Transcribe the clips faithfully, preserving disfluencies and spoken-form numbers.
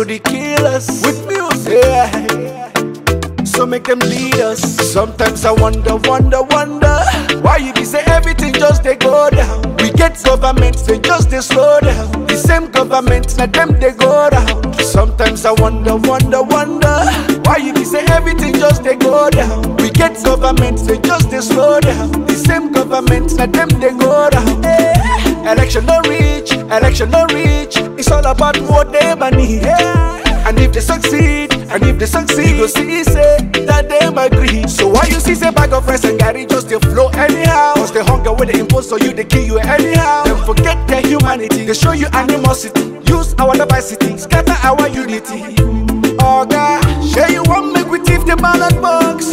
with the killers, with music. Yeah. So make them lead us. Sometimes I wonder, wonder, wonder why you be say everything just they go down. We get governments, they just they slow down. The same government, now them they go down. Sometimes I wonder, wonder, wonder why you be say everything just they go down. We get governments, they just they slow down. The same government, now them they go down. Hey. Election no reach, election no reach. It's all about what they money. Hey. And if they succeed, and if they succeed, you go see say that them agree. So why you see say bag of rice and Gary just they flow anyhow? Cause the hunger where they impose so you they kill you anyhow. Then forget their humanity, they show you animosity. Use our diversity, scatter our unity. Oh God, share you want make we thief the ballot box.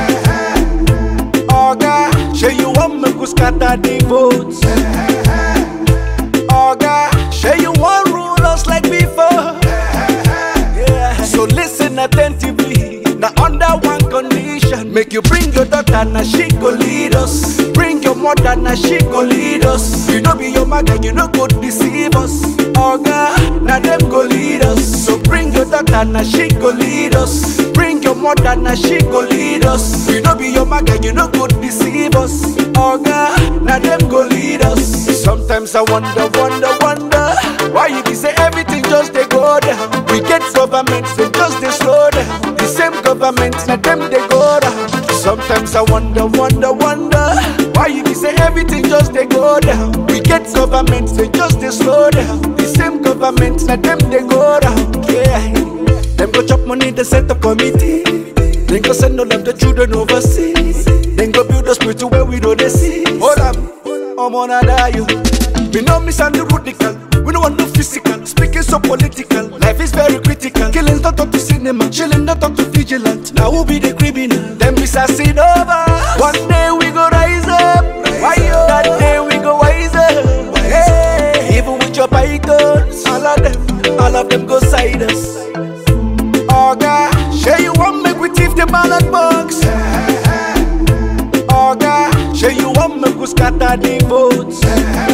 Oh God, share you want make we scatter the votes. Oh God, share you want rule us like before. So listen attentively, now under one condition. Make you bring your daughter, now she go lead us. Bring your mother, now she go lead us. You know be your maga, you know go deceive us. Oh God, now them go lead us. So bring your daughter, now she go lead us. Bring your mother, now she go lead us. You know be your maga, you know go deceive us. Oh God, now them go lead us. Sometimes I wonder, wonder, wonder why you be say everything just they go down. We get governments, they just they slow down. The same government, now them they go down. Sometimes I wonder, wonder, wonder why you be say everything just they go down. We get governments, they just they slow down. The same government, now them they go down. Yeah. Them go chop money, they set up committee. Then go send all of the children overseas. Then go build a spiritual where we know they see. Hold up, I'm on a die. We know miss and the radical. We don't want no physical. Speaking so political. Life is very critical. Killing don't talk to cinema. Chilling don't talk to vigilant. Now who be the criminal? Them be sassing over. One day we go rise up. Why yo? That day we go wise up. Hey, even with your pythons, all of them, all of them go side us. Oh God, share you want make we thief the ballot box. Oh God, share you want make we scatter the votes.